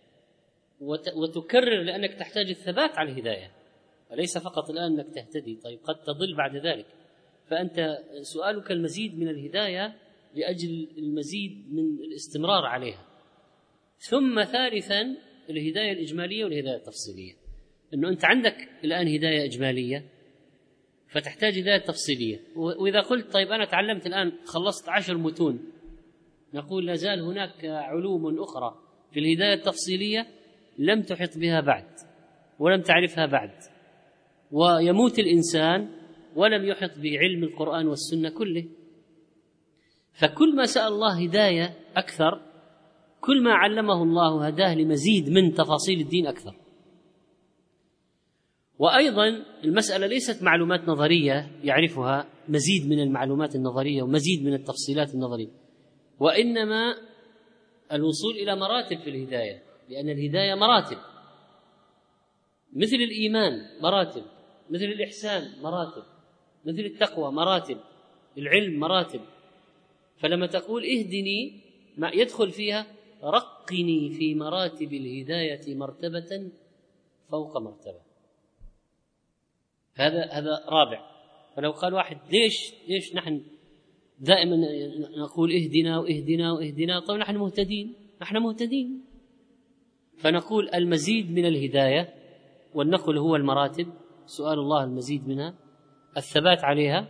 وتكرر لأنك تحتاج الثبات على الهداية، وليس فقط الآن أنك تهتدي. طيب قد تضل بعد ذلك، فأنت سؤالك المزيد من الهداية لأجل المزيد من الاستمرار عليها. ثم ثالثا الهداية الإجمالية والهداية التفصيلية، أنه أنت عندك الآن هداية إجمالية فتحتاج هداية تفصيلية. وإذا قلت طيب أنا تعلمت الآن خلصت عشر متون، نقول لازال هناك علوم أخرى في الهداية التفصيلية لم تحط بها بعد ولم تعرفها بعد، ويموت الإنسان ولم يحط بعلم القرآن والسنة كله. فكل ما سأل الله هداية أكثر، كل ما علمه الله هداه لمزيد من تفاصيل الدين أكثر. وأيضا المسألة ليست معلومات نظرية يعرفها مزيد من المعلومات النظرية ومزيد من التفصيلات النظرية، وإنما الوصول إلى مراتب في الهداية، لأن الهداية مراتب، مثل الإيمان مراتب، مثل الإحسان مراتب، مثل التقوى مراتب، العلم مراتب. فلما تقول اهدني ما يدخل فيها رقني في مراتب الهداية مرتبة فوق مرتبة. هذا هذا رابع. فلو قال واحد ليش ليش نحن دائما نقول اهدنا واهدنا واهدنا؟ طيب نحن مهتدين، نحن مهتدين. فنقول المزيد من الهداية، والنقل هو المراتب، سؤال الله المزيد منها، الثبات عليها،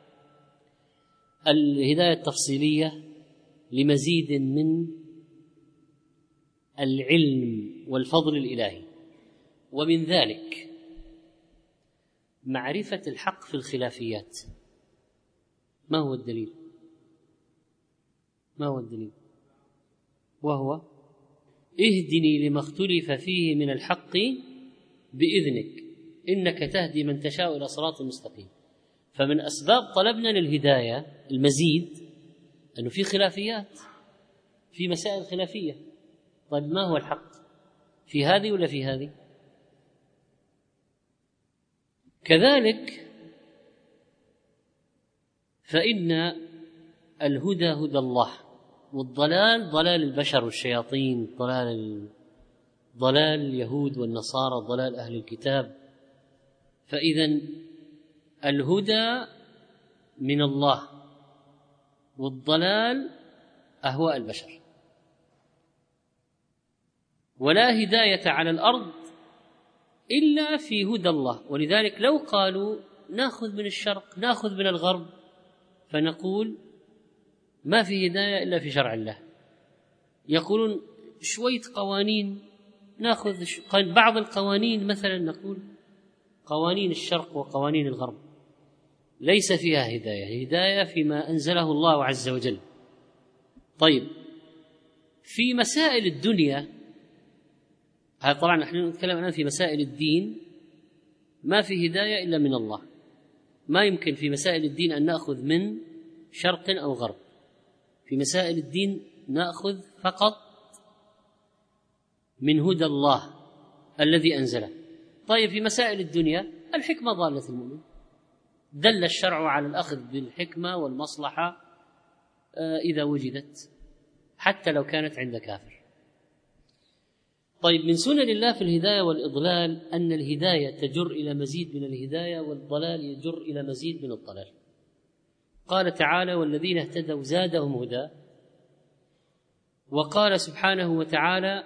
الهداية التفصيلية لمزيد من العلم والفضل الإلهي. ومن ذلك معرفة الحق في الخلافيات. ما هو الدليل؟ ما هو الدليل؟ وهو اهدني لما اختلف فيه من الحق بإذنك إنك تهدي من تشاء إلى صراط مستقيم. فمن أسباب طلبنا للهداية المزيد أنه في خلافيات، في مسائل خلافية. طيب ما هو الحق في هذه ولا في هذه؟ كذلك فإن الهدى هدى الله، والضلال ضلال البشر والشياطين، ضلال ضلال اليهود والنصارى، ضلال أهل الكتاب. فإذن الهدى من الله والضلال أهواء البشر. ولا هداية على الأرض إلا في هدى الله. ولذلك لو قالوا نأخذ من الشرق نأخذ من الغرب، فنقول ما في هداية إلا في شرع الله. يقولون شوية قوانين نأخذ بعض القوانين، مثلا نقول قوانين الشرق وقوانين الغرب ليس فيها هداية، هداية فيما أنزله الله عز وجل. طيب في مسائل الدنيا، هذا طبعا نحن نتكلم الآن في مسائل الدين، ما في هداية إلا من الله. ما يمكن في مسائل الدين أن نأخذ من شرق أو غرب. في مسائل الدين نأخذ فقط من هدى الله الذي أنزله. طيب في مسائل الدنيا الحكمة ضالة المؤمن، دل الشرع على الأخذ بالحكمة والمصلحة إذا وجدت حتى لو كانت عند كافر. طيب من سنن الله في الهداية والإضلال أن الهداية تجر إلى مزيد من الهداية، والضلال يجر إلى مزيد من الضلال. قال تعالى والذين اهتدوا زادهم هدى. وقال سبحانه وتعالى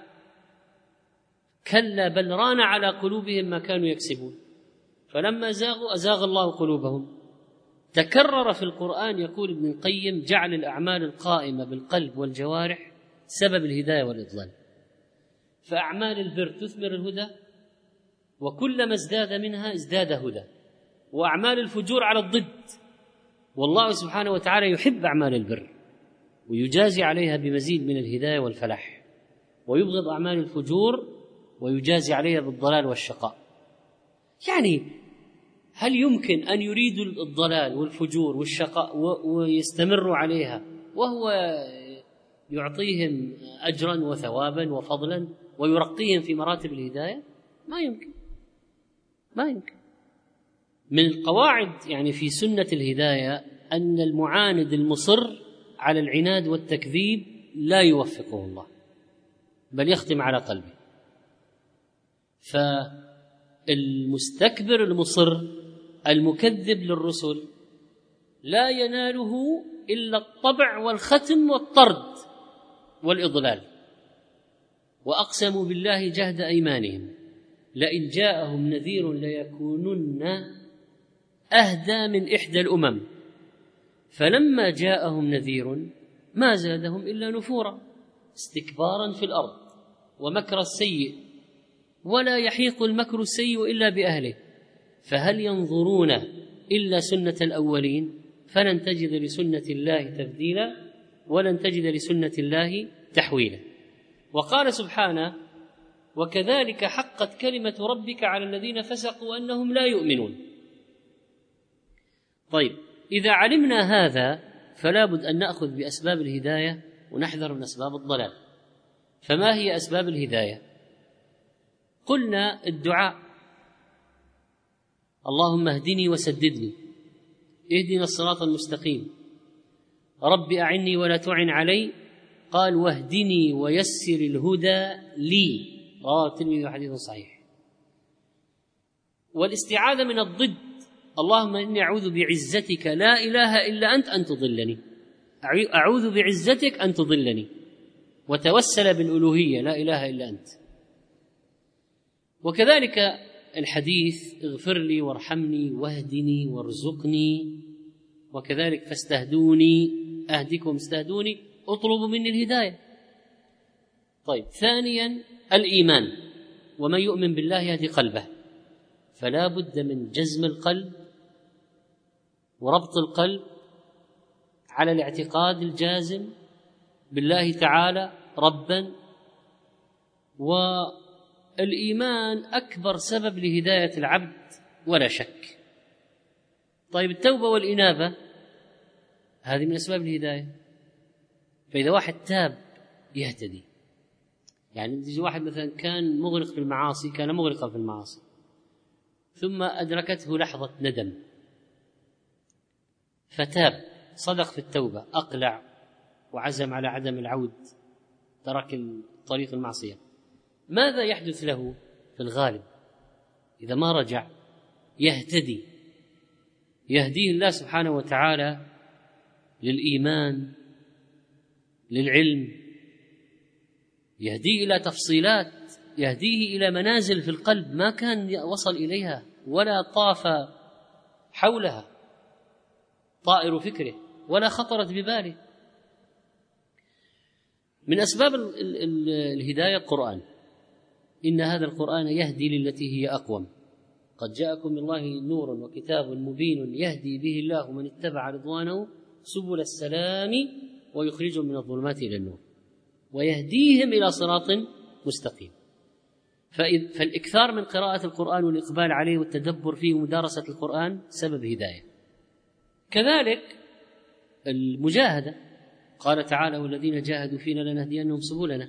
كلا بل ران على قلوبهم ما كانوا يكسبون فلما زاغوا أزاغ الله قلوبهم. تكرر في القرآن، يقول ابن القيم جعل الأعمال القائمة بالقلب والجوارح سبب الهداية والإضلال. فأعمال البر تثمر الهدى، وكلما ازداد منها ازداد هدى، وأعمال الفجور على الضد. والله سبحانه وتعالى يحب أعمال البر ويجازي عليها بمزيد من الهداية والفلاح، ويبغض أعمال الفجور ويجازي عليها بالضلال والشقاء. يعني هل يمكن أن يريدوا الضلال والفجور والشقاء ويستمروا عليها وهو يعطيهم أجرا وثوابا وفضلا ويرقيهم في مراتب الهداية؟ ما يمكن، ما يمكن. من القواعد يعني في سنة الهداية أن المعاند المصر على العناد والتكذيب لا يوفقه الله، بل يختم على قلبه. فالمستكبر المصر المكذب للرسل لا يناله إلا الطبع والختم والطرد والإضلال. وأقسموا بالله جهد أيمانهم لئن جاءهم نذير ليكونن أهدى من إحدى الأمم فلما جاءهم نذير ما زادهم إلا نفورا استكبارا في الأرض ومكر السيء ولا يحيق المكر السيء إلا بأهله، فهل ينظرون إلا سنة الأولين؟ فلن تجد لسنة الله تبديلا ولن تجد لسنة الله تحويلا. وقال سبحانه: وكذلك حقت كلمة ربك على الذين فسقوا أنهم لا يؤمنون. طيب، إذا علمنا هذا فلا بد أن نأخذ بأسباب الهداية ونحذر من أسباب الضلال. فما هي أسباب الهداية؟ قلنا الدعاء: اللهم اهدني وسددني، اهدنا الصراط المستقيم، رب أعني ولا تعن علي، قال واهدني ويسر الهدى لي، رواه الترمذي حديث صحيح. والاستعاذة من الضد: اللهم إني أعوذ بعزتك لا إله إلا أنت أن تضلني، أعوذ بعزتك أن تضلني، وتوسل بالألوهية لا إله إلا أنت. وكذلك الحديث: اغفر لي وارحمني واهدني وارزقني، وكذلك فاستهدوني أهدكم استهدوني، اطلبوا مني الهداية. طيب، ثانيا الإيمان: ومن يؤمن بالله يهدي قلبه، فلا بد من جزم القلب وربط القلب على الاعتقاد الجازم بالله تعالى ربا. والإيمان أكبر سبب لهداية العبد ولا شك. طيب، التوبة والإنابة هذه من أسباب الهداية. فإذا واحد تاب يهتدي. يعني يجي واحد مثلا كان مغرق في المعاصي، كان مغرقا في المعاصي، ثم أدركته لحظة ندم فتاب، صدق في التوبة، أقلع وعزم على عدم العود، ترك طريق المعصية، ماذا يحدث له في الغالب؟ إذا ما رجع يهتدي، يهديه الله سبحانه وتعالى للإيمان، للعلم، يهديه إلى تفصيلات، يهديه إلى منازل في القلب ما كان وصل إليها ولا طاف حولها طائر فكره ولا خطرت بباله. من أسباب الهداية القرآن: إن هذا القرآن يهدي للتي هي أقوم، قد جاءكم من الله نور وكتاب مبين يهدي به الله من اتبع رضوانه سبل السلام ويخرجهم من الظلمات إلى النور ويهديهم إلى صراط مستقيم. فالإكثار من قراءة القرآن والإقبال عليه والتدبر فيه ومدارسة القرآن سبب هداية. كذلك المجاهدة، قال تعالى: والذين جاهدوا فينا لنهدينهم سبلنا.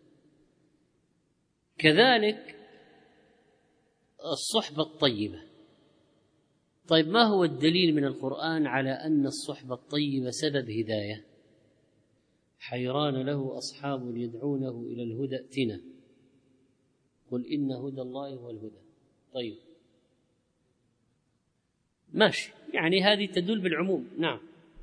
كذلك الصحبة الطيبة. طيب، ما هو الدليل من القرآن على أن الصحبة الطيبة سبب هداية؟ حيران له أصحاب يدعونه إلى الهدى ائتنا قل إن هدى الله هو الهدى. طيب، ماشي، يعني هذه تدل بالعموم. نعم،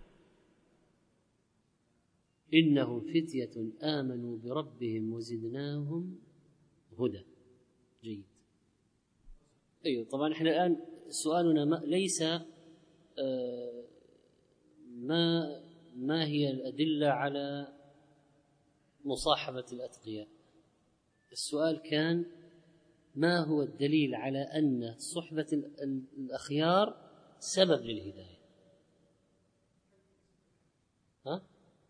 إنهم فتية آمنوا بربهم وزدناهم هدى. جيد. أيوة، طبعا احنا الآن سؤالنا ما ليس آه ما ما هي الأدلة على مصاحبة الأتقياء. السؤال كان: ما هو الدليل على أن صحبة الأخيار سبب للهداية؟ ها؟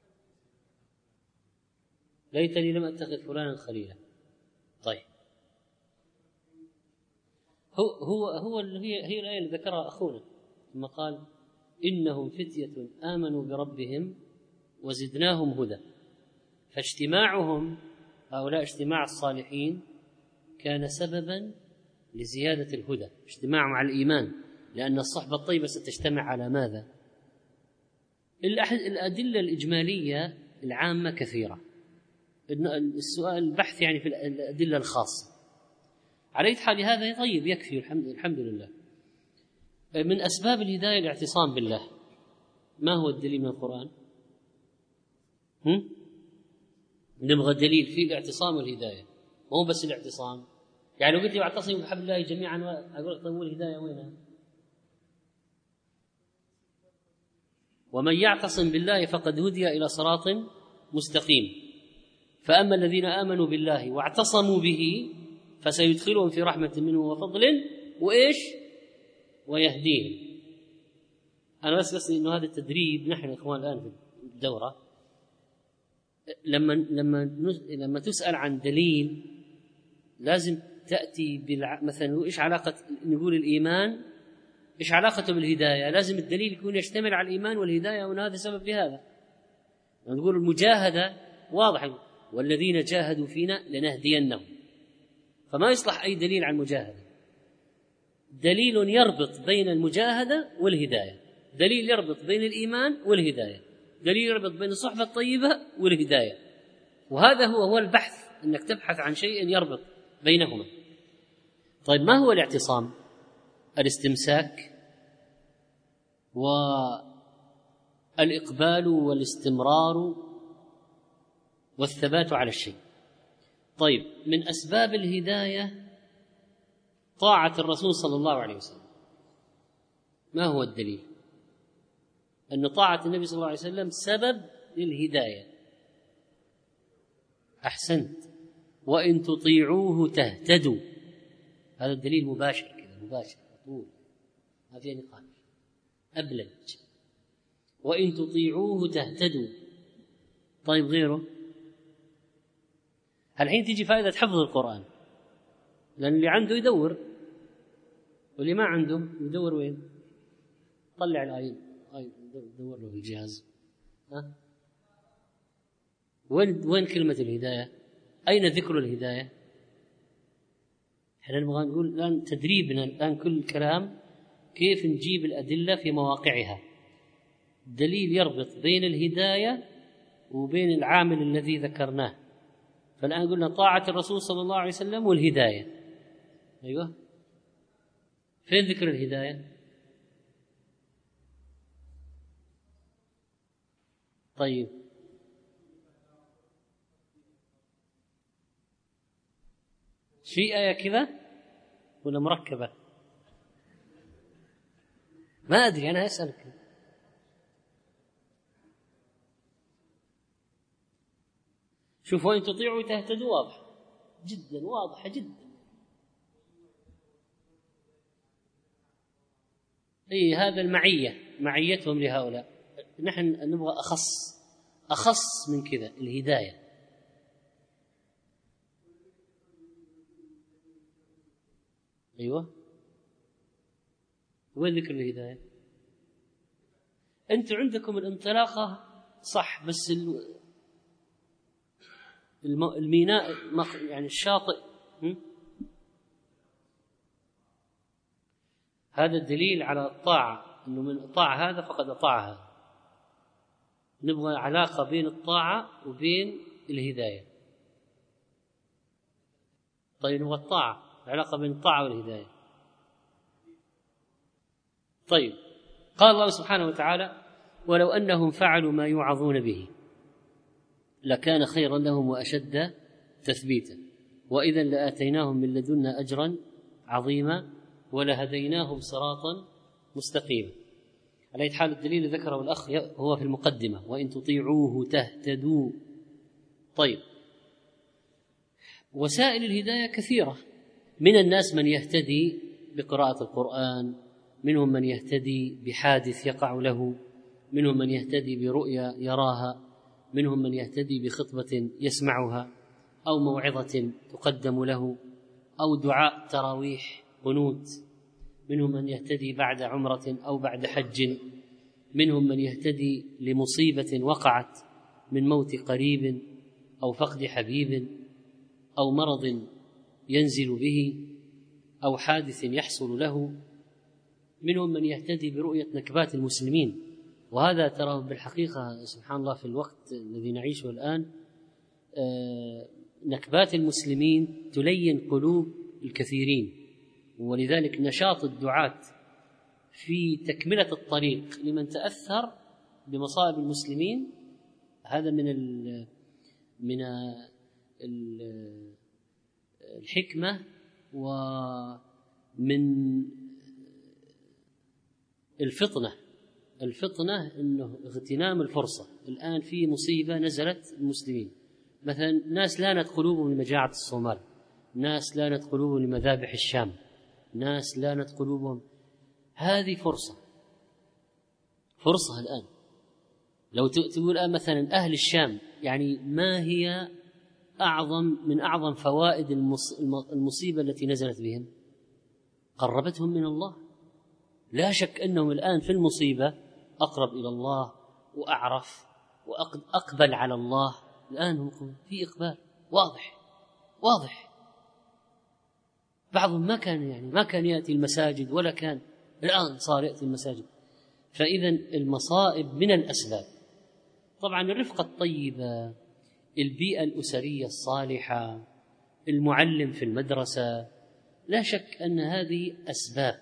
ليتني لم أتخذ فلانا خليلا. طيب، هو هو هو هي هي الآية اللي ذكرها أخونا ثم قال: إنهم فتية آمنوا بربهم وزدناهم هدى. فاجتماعهم هؤلاء، اجتماع الصالحين، كان سببا لزيادة الهدى، اجتماع مع الإيمان، لأن الصحبة الطيبة ستجتمع على ماذا؟ الأدلة الإجمالية العامة كثيرة، السؤال البحث يعني في الأدلة الخاصة. على حال هذا طيب يكفي، الحمد, الحمد لله. من أسباب الهداية الاعتصام بالله. ما هو الدليل من القرآن؟ هم؟ نبغى دليل في الاعتصام والهداية، مو بس الاعتصام. يعني لو قلت لي واعتصموا بحبل الله جميعا، أقول لك طيب الهداية وينها؟ ومن يعتصم بالله فقد هدي إلى صراط مستقيم. فأما الذين آمنوا بالله واعتصموا به فسيدخلهم في رحمة منه وفضل وإيش ويهديهم. أنا بس قصدي إنه هذا التدريب نحن إخوان الآن في الدورة لما لما لما تسأل عن دليل لازم تأتي بالع... مثلا إيش علاقة نقول الإيمان إيش علاقته بالهداية؟ لازم الدليل يكون يشتمل على الإيمان والهداية، وهذا سبب لهذا. نقول المجاهدة واضح، والذين جاهدوا فينا لنهدينهم، فما يصلح أي دليل عن المجاهدة. دليل يربط بين المجاهدة والهداية، دليل يربط بين الإيمان والهداية، دليل يربط بين الصحبة الطيبة والهداية. وهذا هو هو البحث، أنك تبحث عن شيء يربط بينهما. طيب ما هو الاعتصام؟ الاستمساك والإقبال والاستمرار والثبات على الشيء. طيب من أسباب الهداية طاعة الرسول صلى الله عليه وسلم. ما هو الدليل؟ أن طاعة النبي صلى الله عليه وسلم سبب للهداية. أحسنت، وإن تطيعوه تهتدوا. هذا الدليل مباشر كذا، مباشر طول ما فيه نقاش، أبلج. وإن تطيعوه تهتدوا. طيب غيره؟ الحين تيجي فائدة حفظ القرآن، لأن اللي عنده يدور واللي ما عنده يدور وين؟ طلع الآية، دور له في الجهاز. ها؟ وين وين كلمة الهداية؟ أين ذكر الهداية؟ احنا نبغى نقول الآن تدريبنا الآن كل الكلام كيف نجيب الأدلة في مواقعها، دليل يربط بين الهداية وبين العامل الذي ذكرناه. فالآن قلنا طاعة الرسول صلى الله عليه وسلم والهداية. أيوة، فين ذكر الهداية؟ طيب في آية كذا ولا مركبة؟ ما أدري، أنا أسألك. شوف، وإن تطيعوا تهتدوا، واضح جدا، واضحة جدا. أي هذا المعية، معيتهم لهؤلاء. نحن نبغى أخص أخص من كذا، الهداية. أيوة، وين ذكر الهداية؟ أنتم عندكم الانطلاقة صح، بس الميناء يعني الشاطئ. هذا الدليل على الطاعة، أنه من أطاع هذا فقد أطاع هذا. نبغى علاقة بين الطاعة وبين الهداية. طيب نبغى الطاعة، العلاقة بين الطاعة والهداية. طيب قال الله سبحانه وتعالى: ولو أنهم فعلوا ما يوعظون به لكان خيرا لهم وأشد تثبيتا وإذا لآتيناهم من لدنا أجرا عظيما ولهديناهم صراطا مستقيما. على أي حال الدليل ذكره الأخ هو في المقدمة: وإن تطيعوه تهتدوا. طيب وسائل الهداية كثيرة. من الناس من يهتدي بقراءة القرآن، منهم من يهتدي بحادث يقع له، منهم من يهتدي برؤيا يراها، منهم من يهتدي بخطبة يسمعها أو موعظة تقدم له أو دعاء تراويح قنوت، منهم من يهتدي بعد عمرة أو بعد حج، منهم من يهتدي لمصيبة وقعت من موت قريب أو فقد حبيب أو مرض ينزل به أو حادث يحصل له، منهم من يهتدي برؤية نكبات المسلمين. وهذا تراه بالحقيقة سبحان الله في الوقت الذي نعيشه الآن، نكبات المسلمين تلين قلوب الكثيرين، ولذلك نشاط الدعاة في تكملة الطريق لمن تأثر بمصائب المسلمين هذا من ال من ال الحكمة ومن الفطنة. الفطنة إنه اغتنام الفرصة. الآن في مصيبة نزلت المسلمين، مثلا ناس لانت قلوبهم من مجاعة الصومال، ناس لانت قلوبهم لمذابح الشام، ناس لانت قلوبهم. هذه فرصة فرصة الآن. لو تقول الآن مثلا أهل الشام، يعني ما هي أعظم من أعظم فوائد المصيبة التي نزلت بهم؟ قربتهم من الله. لا شك أنهم الآن في المصيبة أقرب إلى الله وأعرف وأقبل على الله. الآن هم في إقبال واضح واضح. بعضهم ما كان يعني ما كان يأتي المساجد ولا كان، الآن صار يأتي المساجد. فإذا المصائب من الأسباب. طبعا الرفقة الطيبة، البيئة الأسرية الصالحة، المعلم في المدرسة، لا شك أن هذه أسباب.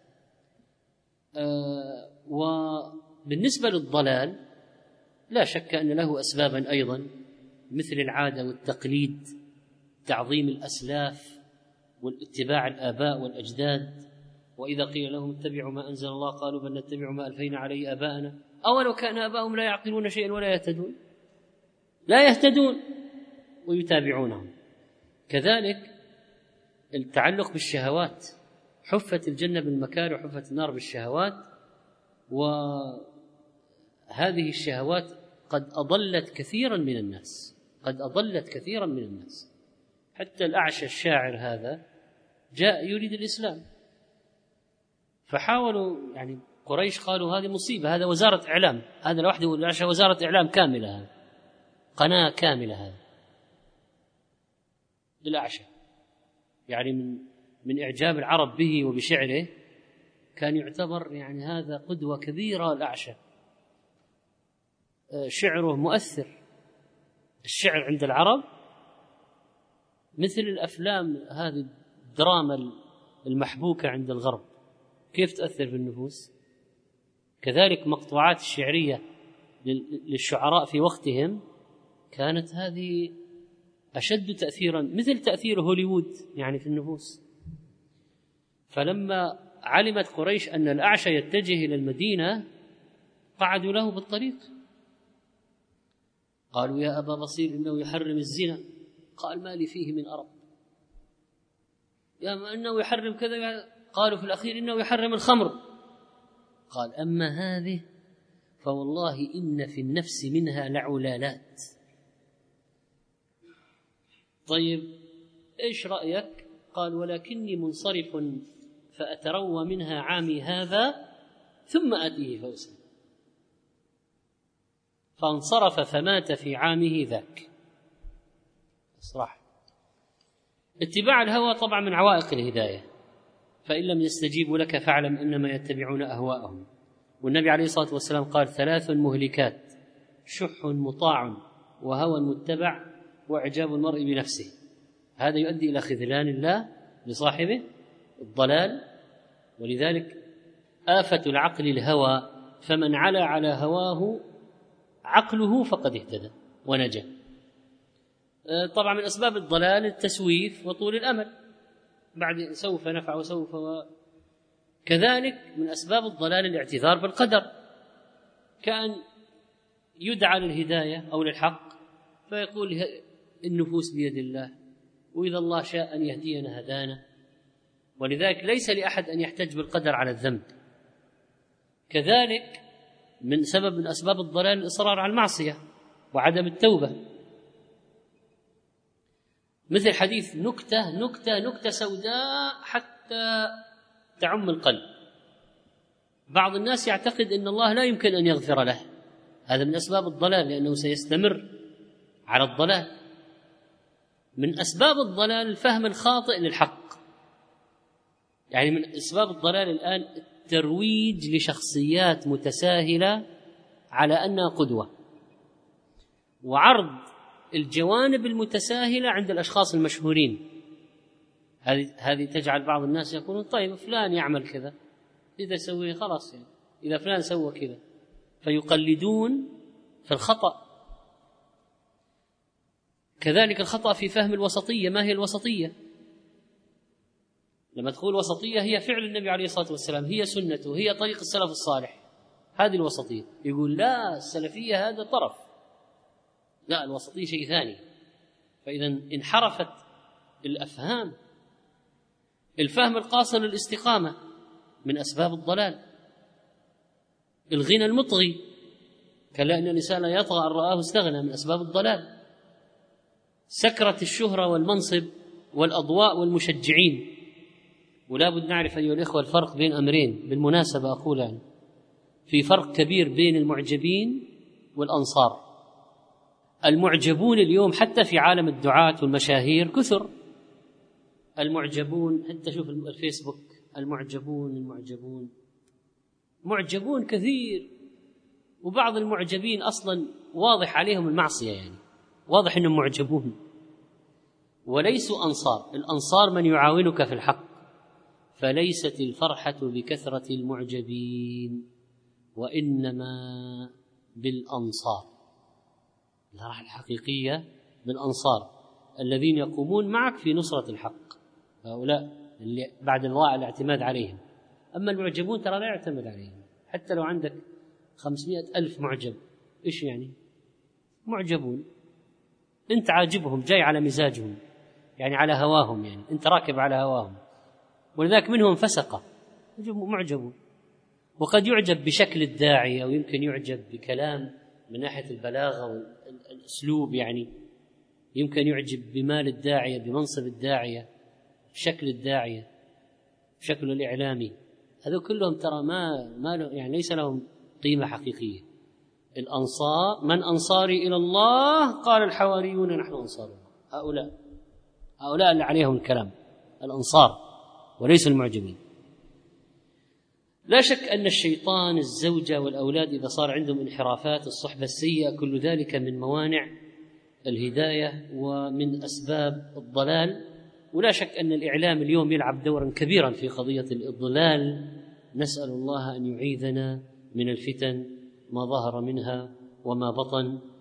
آه وبالنسبة للضلال لا شك أن له أسبابا أيضا، مثل العادة والتقليد، تعظيم الأسلاف والاتباع الآباء والأجداد. وإذا قيل لهم اتبعوا ما أنزل الله قالوا بل نتبع ما ألفينا عليه آباءنا أولو كان آباؤهم لا يعقلون شيئا ولا يهتدون لا يهتدون ويتابعونهم. كذلك التعلق بالشهوات، حفت الجنة بالمكاره وحفت النار بالشهوات، وهذه الشهوات قد أضلت كثيرا من الناس قد أضلت كثيرا من الناس. حتى الأعشى الشاعر هذا جاء يريد الإسلام، فحاولوا يعني قريش قالوا هذه مصيبة، هذا وزارة إعلام، هذا لوحده وزارة إعلام كاملة، هذا قناة كاملة، هذا للأعشى. يعني من من إعجاب العرب به وبشعره كان يعتبر يعني هذا قدوة كبيرة. الأعشى شعره مؤثر. الشعر عند العرب مثل الأفلام هذه الدراما المحبوكة عند الغرب، كيف تؤثر في النفوس. كذلك مقطوعات الشعرية للشعراء في وقتهم كانت هذه أشد تأثيرا، مثل تأثير هوليوود يعني في النفوس. فلما علمت قريش أن الأعشى يتجه إلى المدينة قعدوا له بالطريق، قالوا يا أبا بصير إنه يحرم الزنا، قال ما لي فيه من أرب. يا ما أنه يحرم كذا، قالوا في الأخير إنه يحرم الخمر، قال أما هذه فوالله إن في النفس منها لعلالات. طيب إيش رأيك؟ قال ولكني منصرف فأتروى منها عامي هذا ثم آتيه فأسلم. فانصرف فمات في عامه ذاك. صراحة اتباع الهوى طبعا من عوائق الهداية، فإن لم يستجيبوا لك فاعلم إنما يتبعون أهواءهم. والنبي عليه الصلاة والسلام قال ثلاث مهلكات: شح مطاع وهوى متبع وإعجاب المرء بنفسه. هذا يؤدي إلى خذلان الله لصاحبه، الضلال. ولذلك آفة العقل الهوى، فمن علا على هواه عقله فقد اهتدى ونجا. طبعا من أسباب الضلال التسويف وطول الأمل، بعد سوف نفع وسوف و... كذلك من أسباب الضلال الاعتذار بالقدر، كأن يدعى للهداية أو للحق فيقول النفوس بيد الله، وإذا الله شاء أن يهدينا هدانا. ولذلك ليس لأحد أن يحتج بالقدر على الذنب. كذلك من سبب من أسباب الضلال الإصرار على المعصية وعدم التوبة، مثل حديث نكتة نكتة نكتة سوداء حتى تعم القلب. بعض الناس يعتقد أن الله لا يمكن أن يغفر له، هذا من أسباب الضلال، لأنه سيستمر على الضلال. من أسباب الضلال الفهم الخاطئ للحق، يعني من أسباب الضلال الآن الترويج لشخصيات متساهلة على أنها قدوة، وعرض الجوانب المتساهلة عند الأشخاص المشهورين. هذه هذه تجعل بعض الناس يقولون طيب فلان يعمل كذا، إذا سوي خلاص، يعني إذا فلان سوى كذا، فيقلدون في الخطأ. كذلك الخطأ في فهم الوسطية. ما هي الوسطية؟ لما تقول وسطية هي فعل النبي عليه الصلاة والسلام، هي سنته، هي طريق السلف الصالح، هذه الوسطية. يقول لا، السلفية هذا طرف، لا، الوسطية شيء ثاني. فإذا انحرفت الأفهام. الفهم القاصر للاستقامة من أسباب الضلال. الغنى المطغي، كلا أن الإنسان يطغى أن رآه استغنى، من أسباب الضلال. سكرة الشهرة والمنصب والأضواء والمشجعين. ولا بد نعرف أيها الإخوة الفرق بين أمرين، بالمناسبة أقول يعني في فرق كبير بين المعجبين والأنصار. المعجبون اليوم حتى في عالم الدعاة والمشاهير كثر. المعجبون حتى شوف الفيسبوك، المعجبون المعجبون معجبون كثير. وبعض المعجبين أصلا واضح عليهم المعصية، يعني واضح أنهم معجبون وليسوا أنصار. الأنصار من يعاونك في الحق. فليست الفرحة بكثرة المعجبين، وإنما بالأنصار. الفرحة الحقيقية بالأنصار الذين يقومون معك في نصرة الحق، هؤلاء اللي بعد الضاع الاعتماد عليهم. أما المعجبون ترى لا يعتمد عليهم، حتى لو عندك خمسمائة ألف معجب، إيش يعني؟ معجبون، أنت عاجبهم، جاي على مزاجهم، يعني على هواهم، يعني أنت راكب على هواهم. ولذلك منهم فسقة معجبون. وقد يعجب بشكل الداعية، ويمكن يعجب بكلام من ناحية البلاغة والأسلوب، يعني يمكن يعجب بمال الداعية، بمنصب الداعية، بشكل الداعية، بشكله الإعلامي. هذا كلهم ترى ما ما يعني ليس لهم قيمة حقيقية. الأنصار، من أنصاري إلى الله؟ قال الحواريون نحن أنصار الله. هؤلاء هؤلاء اللي عليهم الكلام، الأنصار وليس المعجبين. لا شك أن الشيطان، الزوجة والأولاد إذا صار عندهم انحرافات، الصحبة السيئة، كل ذلك من موانع الهداية ومن أسباب الضلال. ولا شك أن الإعلام اليوم يلعب دورا كبيرا في قضية الإضلال. نسأل الله أن يعيذنا من الفتن ما ظهر منها وما بطن.